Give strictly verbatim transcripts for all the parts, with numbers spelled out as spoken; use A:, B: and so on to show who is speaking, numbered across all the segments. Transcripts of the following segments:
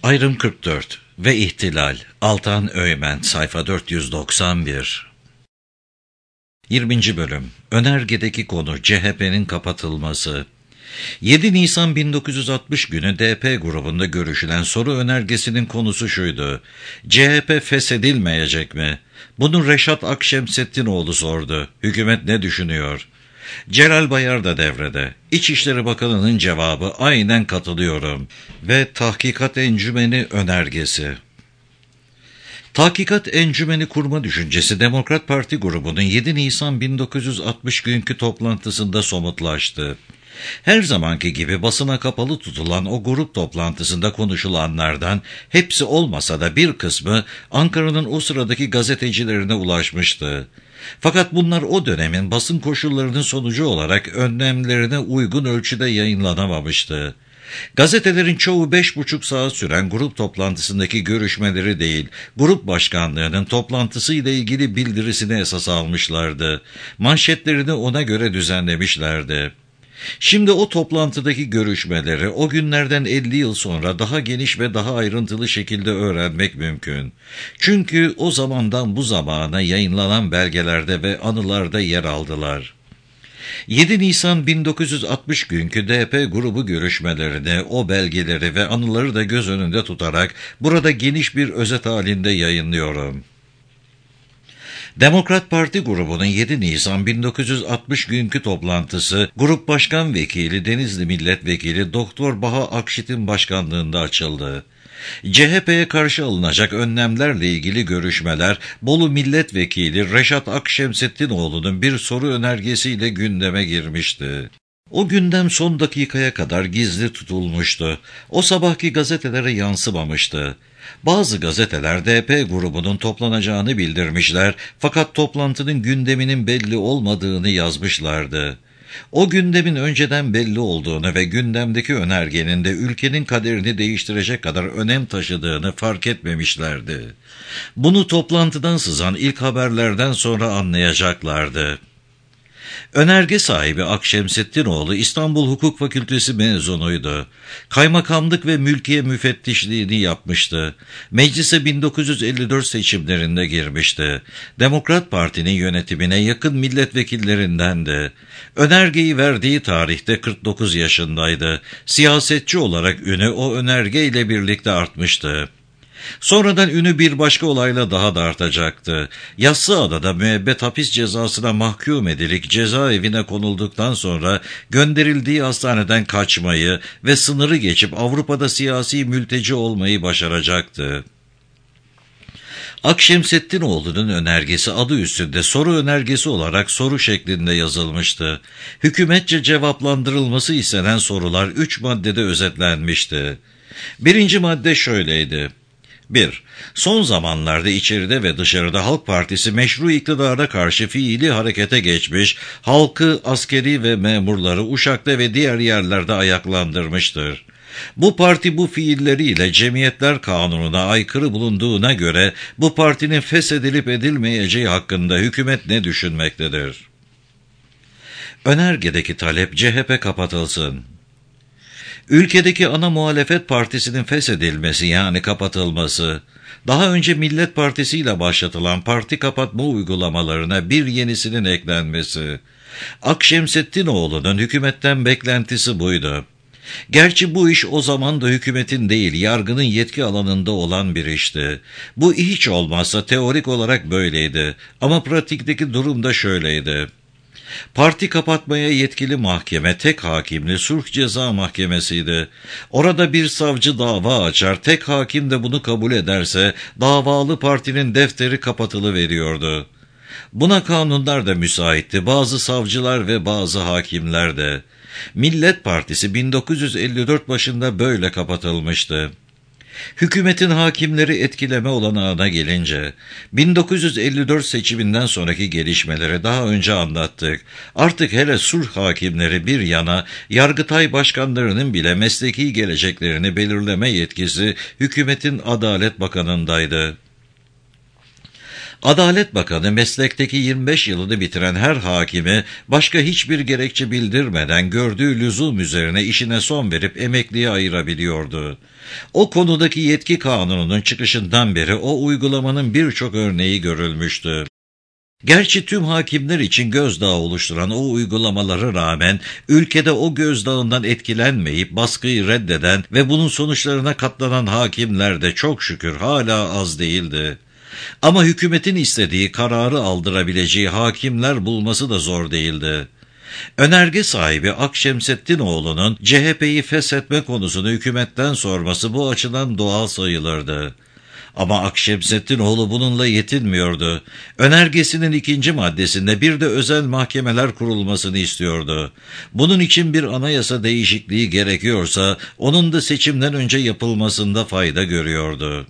A: Ayrım kırk dört ve İhtilal. Altan Öğmen, sayfa dört yüz doksan bir. yirminci bölüm. Önergedeki konu C H P'nin kapatılması. yedi Nisan bin dokuz yüz altmış günü D P grubunda görüşülen soru önergesinin konusu şuydu: C H P feshedilmeyecek mi? Bunu Reşat Akşemseddinoğlu sordu. Hükümet ne düşünüyor? Celal Bayar da devrede. İçişleri Bakanı'nın cevabı: aynen katılıyorum. Ve Tahkikat Encümeni önergesi. Tahkikat Encümeni kurma düşüncesi Demokrat Parti grubunun yedi Nisan bin dokuz yüz altmış günkü toplantısında somutlaştı. Her zamanki gibi basına kapalı tutulan o grup toplantısında konuşulanlardan hepsi olmasa da bir kısmı Ankara'nın o sıradaki gazetecilerine ulaşmıştı. Fakat bunlar o dönemin basın koşullarının sonucu olarak önlemlerine uygun ölçüde yayınlanamamıştı. Gazetelerin çoğu beş buçuk saat süren grup toplantısındaki görüşmeleri değil, grup başkanlığının toplantısıyla ilgili bildirisini esas almışlardı. Manşetlerini ona göre düzenlemişlerdi. Şimdi o toplantıdaki görüşmeleri o günlerden elli yıl sonra daha geniş ve daha ayrıntılı şekilde öğrenmek mümkün. Çünkü o zamandan bu zamana yayınlanan belgelerde ve anılarda yer aldılar. yedi Nisan bin dokuz yüz altmış günkü D P grubu görüşmelerini, o belgeleri ve anıları da göz önünde tutarak burada geniş bir özet halinde yayınlıyorum. Demokrat Parti grubunun yedi Nisan bin dokuz yüz altmış günkü toplantısı, Grup Başkan Vekili Denizli Milletvekili Doktor Baha Akşit'in başkanlığında açıldı. C H P'ye karşı alınacak önlemlerle ilgili görüşmeler, Bolu Milletvekili Reşat Akşemseddinoğlu'nun bir soru önergesiyle gündeme girmişti. O gündem son dakikaya kadar gizli tutulmuştu. O sabahki gazetelere yansımamıştı. Bazı gazeteler D P grubunun toplanacağını bildirmişler, fakat toplantının gündeminin belli olmadığını yazmışlardı. O gündemin önceden belli olduğunu ve gündemdeki önergenin de ülkenin kaderini değiştirecek kadar önem taşıdığını fark etmemişlerdi. Bunu toplantıdan sızan ilk haberlerden sonra anlayacaklardı. Önerge sahibi Akşemseddinoğlu İstanbul Hukuk Fakültesi mezunuydu. Kaymakamlık ve mülkiye müfettişliğini yapmıştı. Meclise bin dokuz yüz elli dört seçimlerinde girmişti. Demokrat Parti'nin yönetimine yakın milletvekillerindendi. Önergeyi verdiği tarihte kırk dokuz yaşındaydı. Siyasetçi olarak ünü o önergeyle birlikte artmıştı. Sonradan ünü bir başka olayla daha da artacaktı. Yassıada'da müebbet hapis cezasına mahkum edilik cezaevine konulduktan sonra gönderildiği hastaneden kaçmayı ve sınırı geçip Avrupa'da siyasi mülteci olmayı başaracaktı. Akşemseddinoğlu'nun önergesi adı üstünde soru önergesi olarak soru şeklinde yazılmıştı. Hükümetçe cevaplandırılması istenen sorular üç maddede özetlenmişti. Birinci madde şöyleydi: bir. Son zamanlarda içeride ve dışarıda Halk Partisi meşru iktidara karşı fiili harekete geçmiş, halkı, askeri ve memurları Uşak'ta ve diğer yerlerde ayaklandırmıştır. Bu parti bu fiilleriyle Cemiyetler Kanunu'na aykırı bulunduğuna göre bu partinin feshedilip edilmeyeceği hakkında hükümet ne düşünmektedir? Önergedeki talep C H P kapatılsın. Ülkedeki ana muhalefet partisinin feshedilmesi, yani kapatılması, daha önce Millet Partisi ile başlatılan parti kapatma uygulamalarına bir yenisinin eklenmesi. Akşemseddinoğlu'nun hükümetten beklentisi buydu. Gerçi bu iş o zaman da hükümetin değil, yargının yetki alanında olan bir işti. Bu hiç olmazsa teorik olarak böyleydi ama pratikteki durum da şöyleydi. Parti kapatmaya yetkili mahkeme tek hakimli sulh ceza mahkemesiydi. Orada bir savcı dava açar, tek hakim de bunu kabul ederse davalı partinin defteri kapatılıveriyordu. Buna kanunlar da müsaitti, bazı savcılar ve bazı hakimler de. Millet Partisi bin dokuz yüz elli dört başında böyle kapatılmıştı. Hükümetin hakimleri etkileme olanağına gelince, bin dokuz yüz elli dört seçiminden sonraki gelişmeleri daha önce anlattık. Artık hele sulh hakimleri bir yana, Yargıtay başkanlarının bile mesleki geleceklerini belirleme yetkisi hükümetin Adalet Bakanı'ndaydı. Adalet Bakanı meslekteki yirmi beş yılını bitiren her hakimi başka hiçbir gerekçe bildirmeden gördüğü lüzum üzerine işine son verip emekliye ayırabiliyordu. O konudaki yetki kanununun çıkışından beri o uygulamanın birçok örneği görülmüştü. Gerçi tüm hakimler için gözdağı oluşturan o uygulamalara rağmen ülkede o gözdağından etkilenmeyip baskıyı reddeden ve bunun sonuçlarına katlanan hakimler de çok şükür hala az değildi. Ama hükümetin istediği kararı aldırabileceği hakimler bulması da zor değildi. Önerge sahibi Akşemseddinoğlu'nun C H P'yi feshetme konusunu hükümetten sorması bu açıdan doğal sayılırdı. Ama Akşemseddinoğlu bununla yetinmiyordu. Önergesinin ikinci maddesinde bir de özel mahkemeler kurulmasını istiyordu. Bunun için bir anayasa değişikliği gerekiyorsa onun da seçimden önce yapılmasında fayda görüyordu.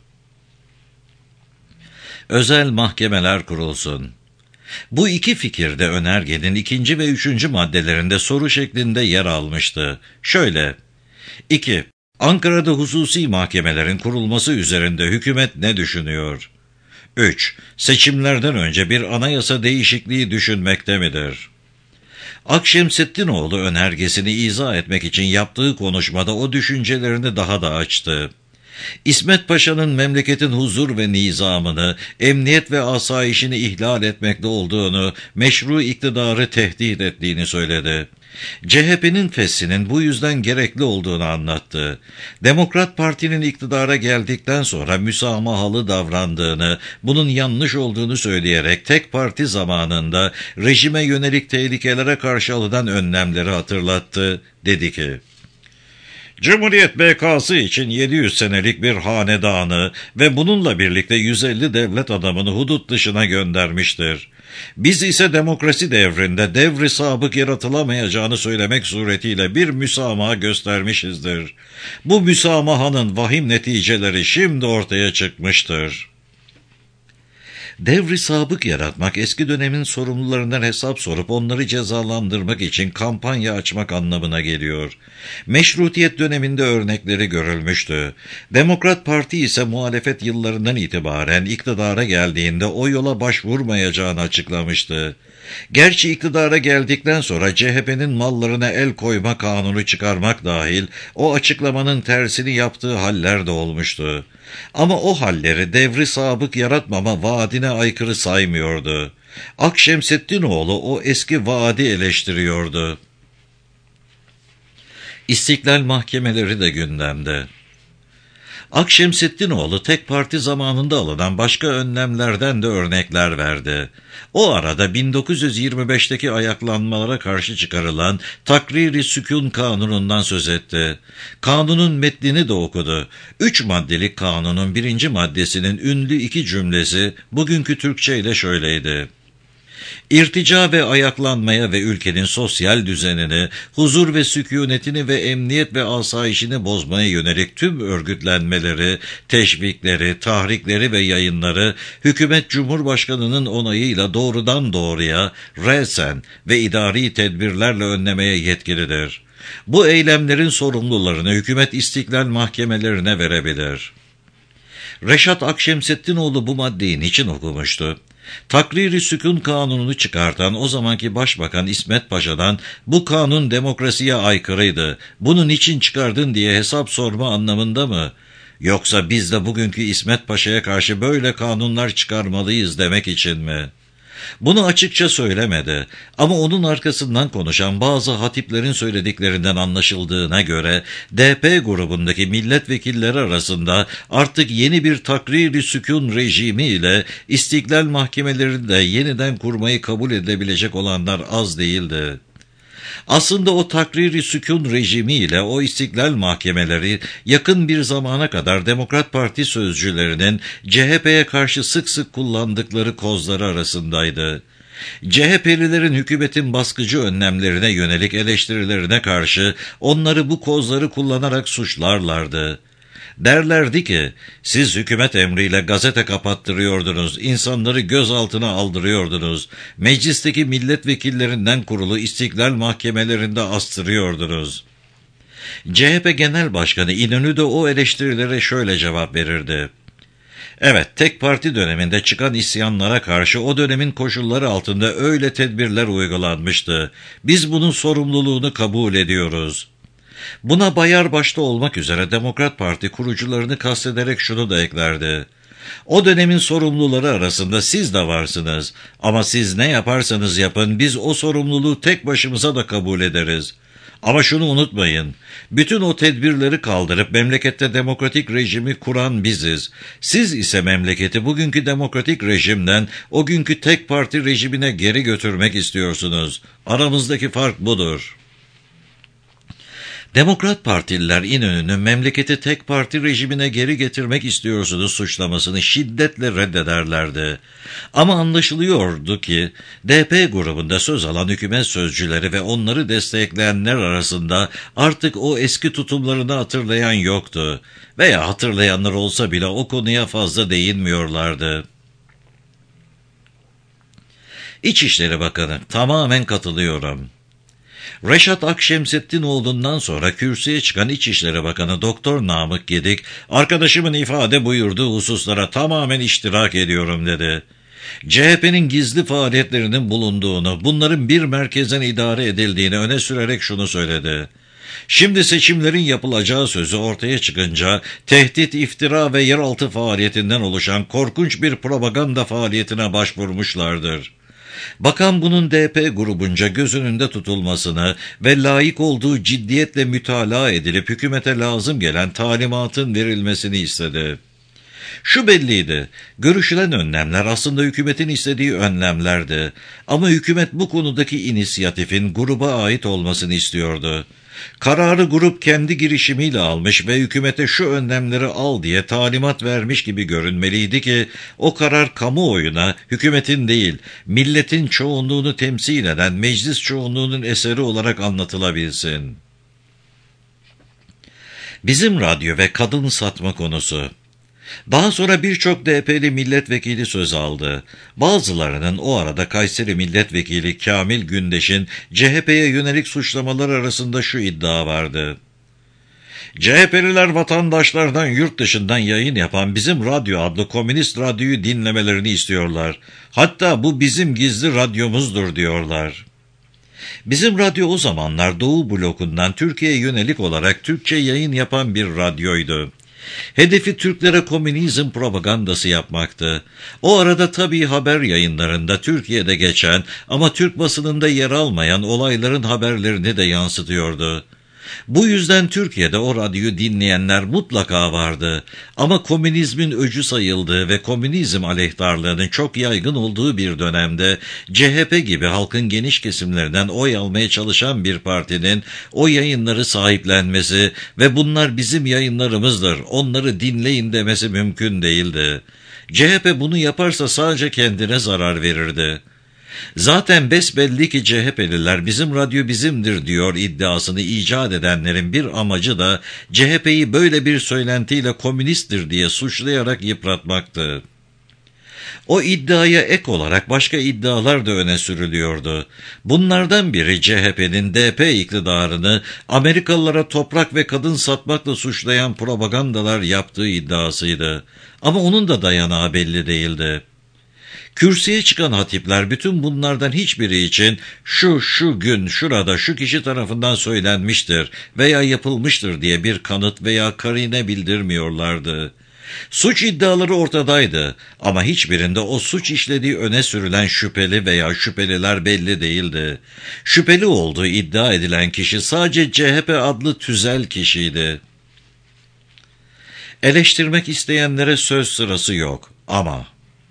A: Özel mahkemeler kurulsun. Bu iki fikir de önergenin ikinci ve üçüncü maddelerinde soru şeklinde yer almıştı. Şöyle: iki. Ankara'da hususi mahkemelerin kurulması üzerinde hükümet ne düşünüyor? üç. Seçimlerden önce bir anayasa değişikliği düşünmekte midir? Akşemseddinoğlu önergesini izah etmek için yaptığı konuşmada o düşüncelerini daha da açtı. İsmet Paşa'nın memleketin huzur ve nizamını, emniyet ve asayişini ihlal etmekte olduğunu, meşru iktidarı tehdit ettiğini söyledi. C H P'nin feshinin bu yüzden gerekli olduğunu anlattı. Demokrat Parti'nin iktidara geldikten sonra müsamahalı davrandığını, bunun yanlış olduğunu söyleyerek tek parti zamanında rejime yönelik tehlikelere karşı alınan önlemleri hatırlattı. Dedi ki: Cumhuriyet bekası için yedi yüz senelik bir hanedanı ve bununla birlikte yüz elli devlet adamını hudut dışına göndermiştir. Biz ise demokrasi devrinde devri sabık yaratılamayacağını söylemek suretiyle bir müsamaha göstermişizdir. Bu müsamahanın vahim neticeleri şimdi ortaya çıkmıştır. Devri sabık yaratmak, eski dönemin sorumlularından hesap sorup onları cezalandırmak için kampanya açmak anlamına geliyor. Meşrutiyet döneminde örnekleri görülmüştü. Demokrat Parti ise muhalefet yıllarından itibaren iktidara geldiğinde o yola başvurmayacağını açıklamıştı. Gerçi iktidara geldikten sonra C H P'nin mallarına el koyma kanunu çıkarmak dahil o açıklamanın tersini yaptığı haller de olmuştu. Ama o halleri devri sabık yaratmama vaadine aykırı saymıyordu. Akşemseddinoğlu o eski vaadi eleştiriyordu. İstiklal mahkemeleri de gündemde. Akşemseddinoğlu tek parti zamanında alınan başka önlemlerden de örnekler verdi. O arada bin dokuz yüz yirmi beşteki ayaklanmalara karşı çıkarılan Takrir-i Sükun Kanunu'ndan söz etti. Kanunun metnini de okudu. Üç maddelik kanunun birinci maddesinin ünlü iki cümlesi bugünkü Türkçe ile şöyleydi: İrtica ve ayaklanmaya ve ülkenin sosyal düzenini, huzur ve sükûnetini ve emniyet ve asayişini bozmaya yönelik tüm örgütlenmeleri, teşvikleri, tahrikleri ve yayınları hükümet Cumhurbaşkanı'nın onayıyla doğrudan doğruya, resen ve idari tedbirlerle önlemeye yetkilidir. Bu eylemlerin sorumlularını hükümet istiklal mahkemelerine verebilir. Reşat Akşemseddinoğlu bu maddeyi niçin okumuştu? Takrir-i Sükun Kanunu'nu çıkartan o zamanki Başbakan İsmet Paşa'dan bu kanun demokrasiye aykırıydı, bunu niçin çıkardın diye hesap sorma anlamında mı? Yoksa biz de bugünkü İsmet Paşa'ya karşı böyle kanunlar çıkarmalıyız demek için mi? Bunu açıkça söylemedi ama onun arkasından konuşan bazı hatiplerin söylediklerinden anlaşıldığına göre D P grubundaki milletvekilleri arasında artık yeni bir takrir-i sükun rejimi ile istiklal mahkemelerini de yeniden kurmayı kabul edilebilecek olanlar az değildi. Aslında o takrir-i sükun rejimi ile o istiklal mahkemeleri yakın bir zamana kadar Demokrat Parti sözcülerinin C H P'ye karşı sık sık kullandıkları kozları arasındaydı. C H P'lilerin hükümetin baskıcı önlemlerine yönelik eleştirilerine karşı onları bu kozları kullanarak suçlarlardı. Derlerdi ki, siz hükümet emriyle gazete kapattırıyordunuz, insanları gözaltına aldırıyordunuz, meclisteki milletvekillerinden kurulu istiklal mahkemelerinde astırıyordunuz. C H P Genel Başkanı İnönü de o eleştirilere şöyle cevap verirdi: Evet, tek parti döneminde çıkan isyanlara karşı o dönemin koşulları altında öyle tedbirler uygulanmıştı. Biz bunun sorumluluğunu kabul ediyoruz. Buna Bayar başta olmak üzere Demokrat Parti kurucularını kastederek şunu da eklerdi. O dönemin sorumluları arasında siz de varsınız. Ama siz ne yaparsanız yapın biz o sorumluluğu tek başımıza da kabul ederiz. Ama şunu unutmayın, bütün o tedbirleri kaldırıp memlekette demokratik rejimi kuran biziz. Siz ise memleketi bugünkü demokratik rejimden o günkü tek parti rejimine geri götürmek istiyorsunuz. Aramızdaki fark budur. Demokrat Partililer İnönü'nün memleketi tek parti rejimine geri getirmek istiyorsunuz suçlamasını şiddetle reddederlerdi. Ama anlaşılıyordu ki D P grubunda söz alan hükümet sözcüleri ve onları destekleyenler arasında artık o eski tutumlarını hatırlayan yoktu. Veya hatırlayanlar olsa bile o konuya fazla değinmiyorlardı. İçişleri Bakanı, tamamen katılıyorum. Reşat Akşemseddinoğlu'ndan sonra kürsüye çıkan İçişleri Bakanı Doktor Namık Gedik, arkadaşımın ifade buyurduğu hususlara tamamen iştirak ediyorum dedi. C H P'nin gizli faaliyetlerinin bulunduğunu, bunların bir merkezden idare edildiğini öne sürerek şunu söyledi. Şimdi seçimlerin yapılacağı sözü ortaya çıkınca tehdit, iftira ve yeraltı faaliyetinden oluşan korkunç bir propaganda faaliyetine başvurmuşlardır. Bakan bunun D P grubunca göz önünde tutulmasını ve layık olduğu ciddiyetle mütalaa edilip hükümete lazım gelen talimatın verilmesini istedi. Şu belliydi, görüşülen önlemler aslında hükümetin istediği önlemlerdi ama hükümet bu konudaki inisiyatifin gruba ait olmasını istiyordu. Kararı grup kendi girişimiyle almış ve hükümete şu önlemleri al diye talimat vermiş gibi görünmeliydi ki o karar kamuoyuna hükümetin değil, milletin çoğunluğunu temsil eden meclis çoğunluğunun eseri olarak anlatılabilsin. Bizim radyo ve kadın satma konusu. Daha sonra birçok D P'li milletvekili söz aldı. Bazılarının o arada Kayseri milletvekili Kamil Gündeş'in C H P'ye yönelik suçlamalar arasında şu iddia vardı. C H P'liler vatandaşlardan yurt dışından yayın yapan Bizim Radyo adlı komünist radyoyu dinlemelerini istiyorlar. Hatta bu bizim gizli radyomuzdur diyorlar. Bizim radyo o zamanlar Doğu blokundan Türkiye'ye yönelik olarak Türkçe yayın yapan bir radyoydu. Hedefi Türklere komünizm propagandası yapmaktı. O arada tabii haber yayınlarında Türkiye'de geçen ama Türk basınında yer almayan olayların haberlerini de yansıtıyordu. Bu yüzden Türkiye'de o radyoyu dinleyenler mutlaka vardı. Ama komünizmin öcü sayıldığı ve komünizm aleyhtarlığının çok yaygın olduğu bir dönemde C H P gibi halkın geniş kesimlerinden oy almaya çalışan bir partinin o yayınları sahiplenmesi ve bunlar bizim yayınlarımızdır, onları dinleyin demesi mümkün değildi. C H P bunu yaparsa sadece kendine zarar verirdi. Zaten besbelli ki C H P'liler bizim radyo bizimdir diyor iddiasını icat edenlerin bir amacı da C H P'yi böyle bir söylentiyle komünisttir diye suçlayarak yıpratmaktı. O iddiaya ek olarak başka iddialar da öne sürülüyordu. Bunlardan biri C H P'nin D P iktidarını Amerikalılara toprak ve kadın satmakla suçlayan propagandalar yaptığı iddiasıydı. Ama onun da dayanağı belli değildi. Kürsüye çıkan hatipler bütün bunlardan hiçbiri için şu şu gün şurada şu kişi tarafından söylenmiştir veya yapılmıştır diye bir kanıt veya karine bildirmiyorlardı. Suç iddiaları ortadaydı ama hiçbirinde o suç işlediği öne sürülen şüpheli veya şüpheliler belli değildi. Şüpheli olduğu iddia edilen kişi sadece C H P adlı tüzel kişiydi. Eleştirmek isteyenlere söz sırası yok ama...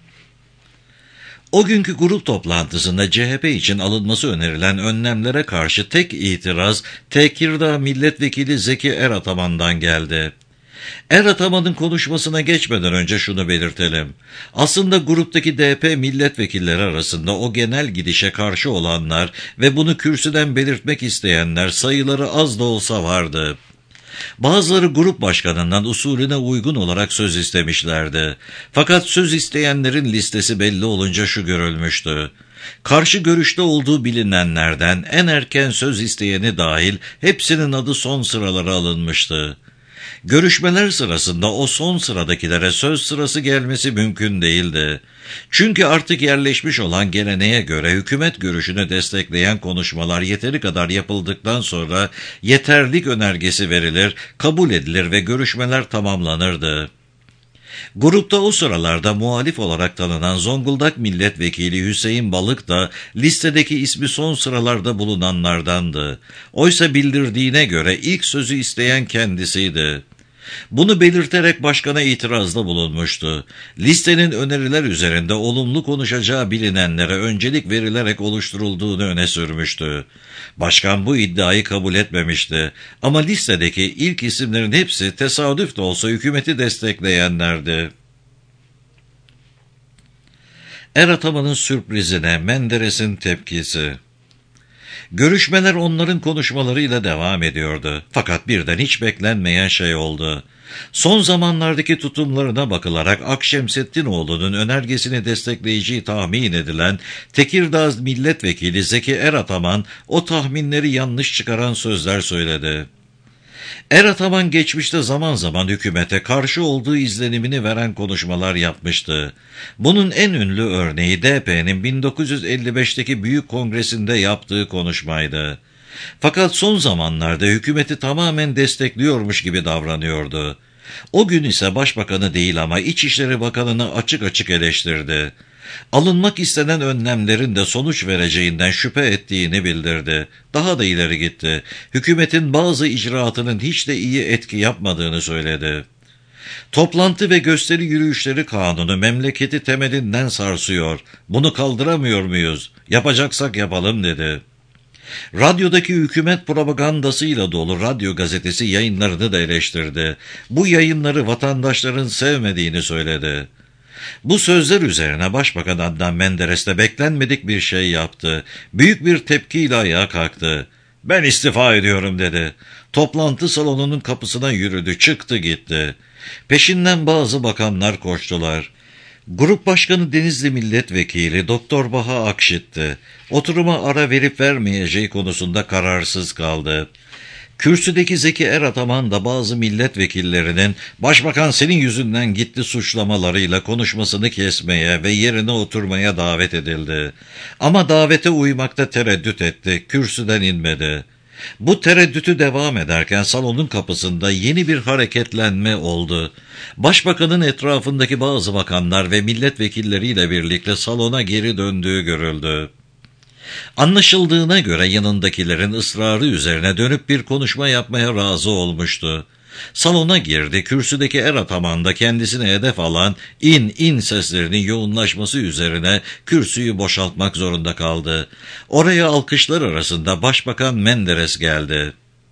A: O günkü grup toplantısında C H P için alınması önerilen önlemlere karşı tek itiraz Tekirdağ Milletvekili Zeki Erataman'dan geldi. Erataman'ın konuşmasına geçmeden önce şunu belirtelim. Aslında gruptaki D P milletvekilleri arasında o genel gidişe karşı olanlar ve bunu kürsüden belirtmek isteyenler sayıları az da olsa vardı. Bazıları grup başkanından usulüne uygun olarak söz istemişlerdi. Fakat söz isteyenlerin listesi belli olunca şu görülmüştü. Karşı görüşte olduğu bilinenlerden en erken söz isteyeni dahil hepsinin adı son sıralara alınmıştı. Görüşmeler sırasında o son sıradakilere söz sırası gelmesi mümkün değildi. Çünkü artık yerleşmiş olan geleneğe göre hükümet görüşünü destekleyen konuşmalar yeteri kadar yapıldıktan sonra yeterlik önergesi verilir, kabul edilir ve görüşmeler tamamlanırdı. Grupta o sıralarda muhalif olarak tanınan Zonguldak Milletvekili Hüseyin Balık da listedeki ismi son sıralarda bulunanlardandı. Oysa bildirdiğine göre ilk sözü isteyen kendisiydi. Bunu belirterek başkana itirazda bulunmuştu. Listenin öneriler üzerinde olumlu konuşacağı bilinenlere öncelik verilerek oluşturulduğunu öne sürmüştü. Başkan bu iddiayı kabul etmemişti. Ama listedeki ilk isimlerin hepsi tesadüf de olsa hükümeti destekleyenlerdi. Er atamanın sürprizine Menderes'in tepkisi. Görüşmeler onların konuşmalarıyla devam ediyordu. Fakat birden hiç beklenmeyen şey oldu. Son zamanlardaki tutumlarına bakılarak Akşemseddinoğlu'nun önergesini destekleyeceği tahmin edilen Tekirdağ Milletvekili Zeki Er Ataman o tahminleri yanlış çıkaran sözler söyledi. Er Ataman geçmişte zaman zaman hükümete karşı olduğu izlenimini veren konuşmalar yapmıştı. Bunun en ünlü örneği D P'nin bin dokuz yüz elli beşteki Büyük Kongresi'nde yaptığı konuşmaydı. Fakat son zamanlarda hükümeti tamamen destekliyormuş gibi davranıyordu. O gün ise başbakanı değil ama İçişleri Bakanı'nı açık açık eleştirdi. Alınmak istenen önlemlerin de sonuç vereceğinden şüphe ettiğini bildirdi. Daha da ileri gitti. Hükümetin bazı icraatının hiç de iyi etki yapmadığını söyledi. Toplantı ve gösteri yürüyüşleri kanunu memleketi temelinden sarsıyor. Bunu kaldıramıyor muyuz? Yapacaksak yapalım dedi. Radyodaki hükümet propagandasıyla dolu Radyo Gazetesi yayınlarını da eleştirdi. Bu yayınları vatandaşların sevmediğini söyledi. Bu sözler üzerine Başbakan Adnan Menderes de beklenmedik bir şey yaptı. Büyük bir tepkiyle ayağa kalktı. "Ben istifa ediyorum" dedi. Toplantı salonunun kapısına yürüdü, çıktı gitti. Peşinden bazı bakanlar koştular. Grup Başkanı Denizli Milletvekili Doktor Baha Akşit'ti. Oturuma ara verip vermeyeceği konusunda kararsız kaldı. Kürsüdeki Zeki Er Ataman da bazı milletvekillerinin "Başbakan senin yüzünden gitti" suçlamalarıyla konuşmasını kesmeye ve yerine oturmaya davet edildi. Ama davete uymakta tereddüt etti, kürsüden inmedi. Bu tereddütü devam ederken salonun kapısında yeni bir hareketlenme oldu. Başbakanın etrafındaki bazı bakanlar ve milletvekilleriyle birlikte salona geri döndüğü görüldü. Anlaşıldığına göre yanındakilerin ısrarı üzerine dönüp bir konuşma yapmaya razı olmuştu. Salona girdi, kürsüdeki Er Ataman da kendisine hedef alan "in in" seslerinin yoğunlaşması üzerine kürsüyü boşaltmak zorunda kaldı. Oraya alkışlar arasında Başbakan Menderes geldi.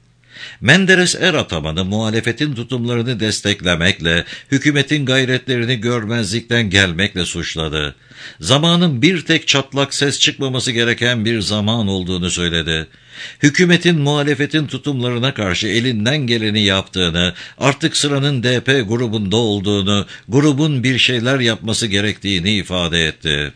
A: Menderes Er Ataman'ı muhalefetin tutumlarını desteklemekle, hükümetin gayretlerini görmezlikten gelmekle suçladı. Zamanın bir tek çatlak ses çıkmaması gereken bir zaman olduğunu söyledi. Hükümetin muhalefetin tutumlarına karşı elinden geleni yaptığını, artık sıranın D P grubunda olduğunu, grubun bir şeyler yapması gerektiğini ifade etti.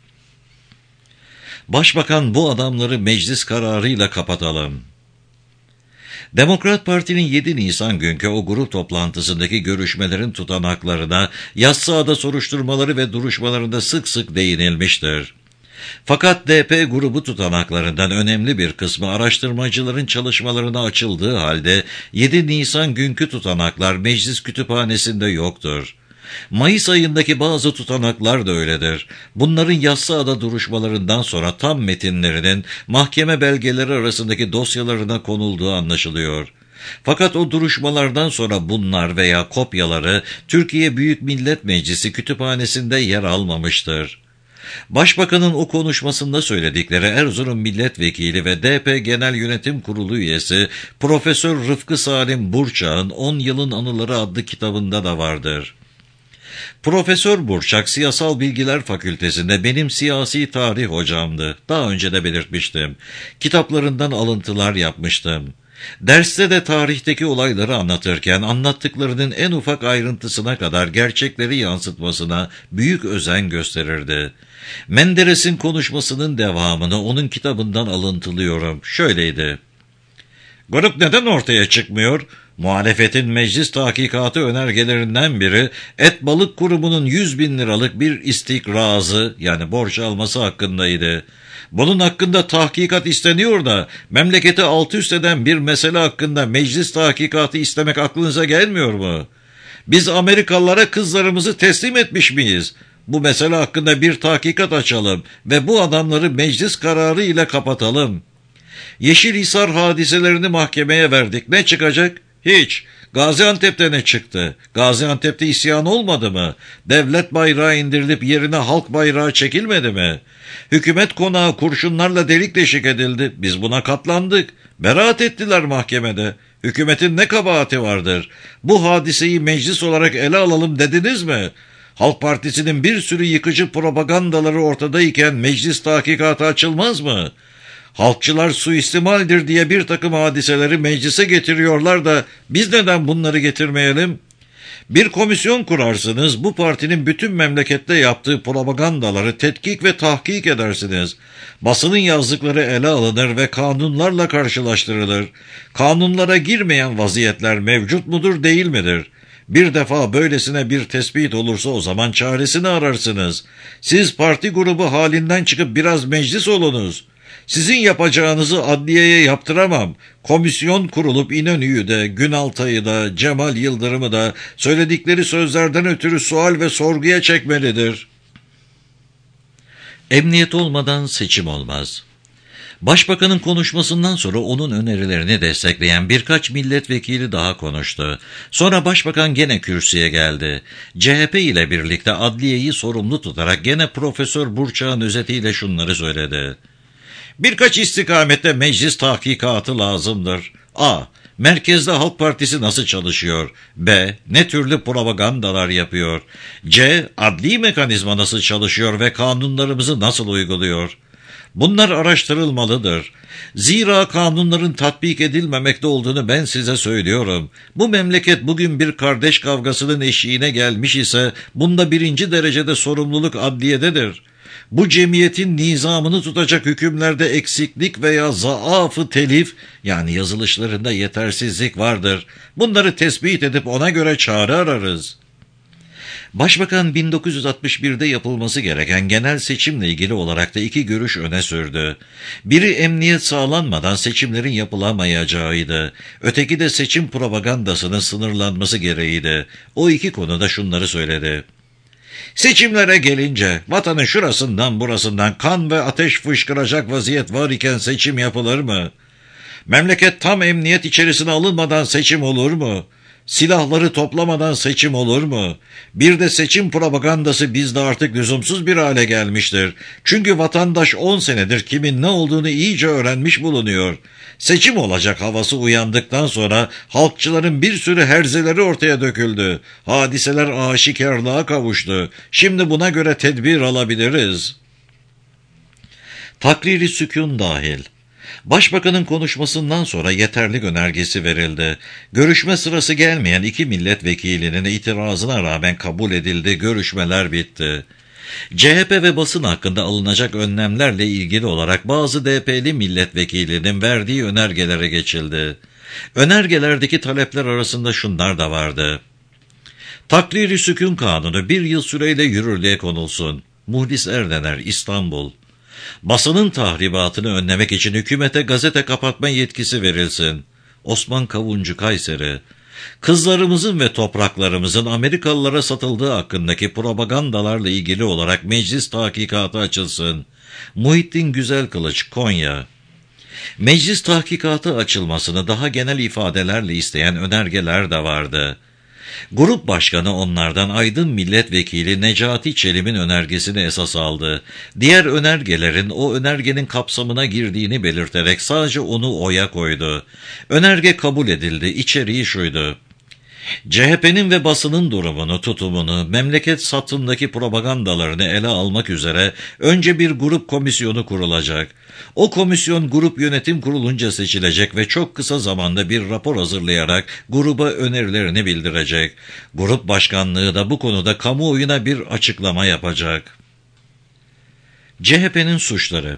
A: Başbakan "Bu adamları meclis kararıyla kapatalım." Demokrat Parti'nin yedi Nisan günkü o grup toplantısındaki görüşmelerin tutanaklarına, yassıada soruşturmaları ve duruşmalarında sık sık değinilmiştir. Fakat D P grubu tutanaklarından önemli bir kısmı araştırmacıların çalışmalarına açıldığı halde yedi Nisan günkü tutanaklar meclis kütüphanesinde yoktur. Mayıs ayındaki bazı tutanaklar da öyledir. Bunların yassıada duruşmalarından sonra tam metinlerinin mahkeme belgeleri arasındaki dosyalarına konulduğu anlaşılıyor. Fakat o duruşmalardan sonra bunlar veya kopyaları Türkiye Büyük Millet Meclisi kütüphanesinde yer almamıştır. Başbakanın o konuşmasında söyledikleri Erzurum Milletvekili ve D P Genel Yönetim Kurulu üyesi Profesör Rıfkı Salim Burçak'ın on yılın Anıları adlı kitabında da vardır. Profesör Burçak, Siyasal Bilgiler Fakültesi'nde benim siyasi tarih hocamdı. Daha önce de belirtmiştim. Kitaplarından alıntılar yapmıştım. Derste de tarihteki olayları anlatırken anlattıklarının en ufak ayrıntısına kadar gerçekleri yansıtmasına büyük özen gösterirdi. Menderes'in konuşmasının devamını onun kitabından alıntılıyorum. Şöyleydi: "Grup neden ortaya çıkmıyor? Muhalefetin meclis tahkikatı önergelerinden biri, Et Balık Kurumu'nun yüz bin liralık bir istikrazı yani borç alması hakkındaydı. Bunun hakkında tahkikat isteniyor da memleketi alt üst eden bir mesele hakkında meclis tahkikatı istemek aklınıza gelmiyor mu? Biz Amerikalılara kızlarımızı teslim etmiş miyiz? Bu mesele hakkında bir tahkikat açalım ve bu adamları meclis kararı ile kapatalım. Yeşilhisar hadiselerini mahkemeye verdik. Ne çıkacak? Hiç. Gaziantep'te ne çıktı? Gaziantep'te isyan olmadı mı? Devlet bayrağı indirilip yerine halk bayrağı çekilmedi mi? Hükümet konağı kurşunlarla delik deşik edildi. Biz buna katlandık. Beraat ettiler mahkemede. Hükümetin ne kabahati vardır? Bu hadiseyi meclis olarak ele alalım dediniz mi? Halk Partisi'nin bir sürü yıkıcı propagandaları ortadayken meclis tahkikatı açılmaz mı? Halkçılar suistimaldir diye bir takım hadiseleri meclise getiriyorlar da biz neden bunları getirmeyelim? Bir komisyon kurarsınız, bu partinin bütün memlekette yaptığı propagandaları tetkik ve tahkik edersiniz. Basının yazdıkları ele alınır ve kanunlarla karşılaştırılır. Kanunlara girmeyen vaziyetler mevcut mudur değil midir? Bir defa böylesine bir tespit olursa o zaman çaresini ararsınız. Siz parti grubu halinden çıkıp biraz meclis olunuz. Sizin yapacağınızı adliyeye yaptıramam. Komisyon kurulup İnönü'yü de, Günaltay'ı da, Cemal Yıldırım'ı da söyledikleri sözlerden ötürü sual ve sorguya çekmelidir. Emniyet olmadan seçim olmaz. Başbakanın konuşmasından sonra onun önerilerini destekleyen birkaç milletvekili daha konuştu. Sonra başbakan gene kürsüye geldi. C H P ile birlikte adliyeyi sorumlu tutarak gene Profesör Burçak'ın özetiyle şunları söyledi. Birkaç istikamette meclis tahkikatı lazımdır. A. Merkezde Halk Partisi nasıl çalışıyor? B. Ne türlü propagandalar yapıyor? C. Adli mekanizma nasıl çalışıyor ve kanunlarımızı nasıl uyguluyor? Bunlar araştırılmalıdır. Zira kanunların tatbik edilmemekte olduğunu ben size söylüyorum. Bu memleket bugün bir kardeş kavgasının eşiğine gelmiş ise bunda birinci derecede sorumluluk adliyededir. Bu cemiyetin nizamını tutacak hükümlerde eksiklik veya zaafı telif yani yazılışlarında yetersizlik vardır. Bunları tespit edip ona göre çare ararız. Başbakan bin dokuz yüz altmış birde yapılması gereken genel seçimle ilgili olarak da iki görüş öne sürdü. Biri emniyet sağlanmadan seçimlerin yapılamayacağıydı. Öteki de seçim propagandasının sınırlanması gereğiydi. O iki konuda şunları söyledi. Seçimlere gelince vatanın şurasından burasından kan ve ateş fışkıracak vaziyet var iken seçim yapılır mı? Memleket tam emniyet içerisine alınmadan seçim olur mu? Silahları toplamadan seçim olur mu? Bir de seçim propagandası bizde artık lüzumsuz bir hale gelmiştir. Çünkü vatandaş on senedir kimin ne olduğunu iyice öğrenmiş bulunuyor. Seçim olacak havası uyandıktan sonra halkçıların bir sürü herzeleri ortaya döküldü. Hadiseler aşikarlığa kavuştu. Şimdi buna göre tedbir alabiliriz. Takriri sükun dahil. Başbakanın konuşmasından sonra yeterlik önergesi verildi. Görüşme sırası gelmeyen iki milletvekilinin itirazına rağmen kabul edildi, görüşmeler bitti. C H P ve basın hakkında alınacak önlemlerle ilgili olarak bazı D P'li milletvekilinin verdiği önergelere geçildi. Önergelerdeki talepler arasında şunlar da vardı. Takriri sükun kanunu bir yıl süreyle yürürlüğe konulsun. Muhlis Erdener, İstanbul. Basının tahribatını önlemek için hükümete gazete kapatma yetkisi verilsin. Osman Kavuncu, Kayseri. Kızlarımızın ve topraklarımızın Amerikalılara satıldığı hakkındaki propagandalarla ilgili olarak meclis tahkikatı açılsın. Muhittin Güzelkılıç, Konya. Meclis tahkikatı açılmasını daha genel ifadelerle isteyen önergeler de vardı. Grup başkanı onlardan aydın milletvekili Necati Çelim'in önergesini esas aldı. Diğer önergelerin o önergenin kapsamına girdiğini belirterek sadece onu oya koydu. Önerge kabul edildi. İçeriği şuydu. C H P'nin ve basının durumunu, tutumunu, memleket satındaki propagandalarını ele almak üzere önce bir grup komisyonu kurulacak. O komisyon grup yönetim kurulunca seçilecek ve çok kısa zamanda bir rapor hazırlayarak gruba önerilerini bildirecek. Grup başkanlığı da bu konuda kamuoyuna bir açıklama yapacak. C H P'nin suçları.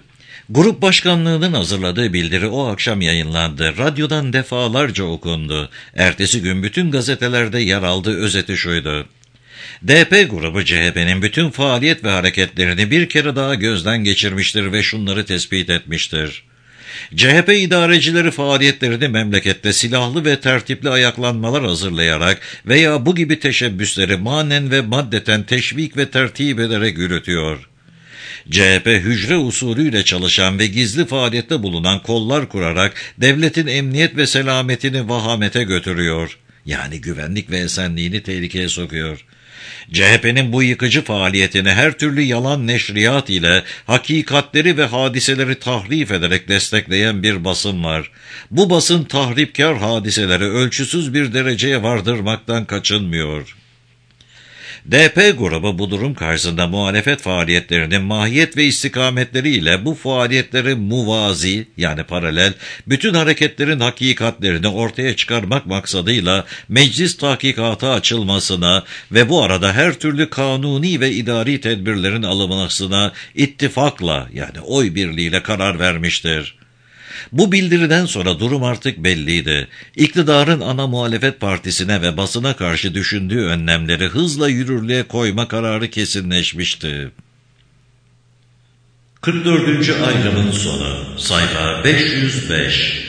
A: Grup başkanlığının hazırladığı bildiri o akşam yayınlandı. Radyodan defalarca okundu. Ertesi gün bütün gazetelerde yer aldı. Özeti şuydu: D P grubu C H P'nin bütün faaliyet ve hareketlerini bir kere daha gözden geçirmiştir ve şunları tespit etmiştir. C H P idarecileri faaliyetlerini memlekette silahlı ve tertipli ayaklanmalar hazırlayarak veya bu gibi teşebbüsleri manen ve maddeten teşvik ve tertip ederek yürütüyor. C H P hücre usulüyle çalışan ve gizli faaliyette bulunan kollar kurarak devletin emniyet ve selametini vahamete götürüyor. Yani güvenlik ve esenliğini tehlikeye sokuyor. C H P'nin bu yıkıcı faaliyetini her türlü yalan neşriyat ile hakikatleri ve hadiseleri tahrif ederek destekleyen bir basın var. Bu basın tahripkar hadiseleri ölçüsüz bir dereceye vardırmaktan kaçınmıyor. D P grubu bu durum karşısında muhalefet faaliyetlerinin mahiyet ve istikametleriyle bu faaliyetleri muvazi yani paralel bütün hareketlerin hakikatlerini ortaya çıkarmak maksadıyla meclis tahkikata açılmasına ve bu arada her türlü kanuni ve idari tedbirlerin alınmasına ittifakla yani oy birliğiyle karar vermiştir. Bu bildiriden sonra durum artık belliydi. İktidarın ana muhalefet partisine ve basına karşı düşündüğü önlemleri hızla yürürlüğe koyma kararı kesinleşmişti. kırk dördüncü ayrımın sonu sayfa beş yüz beş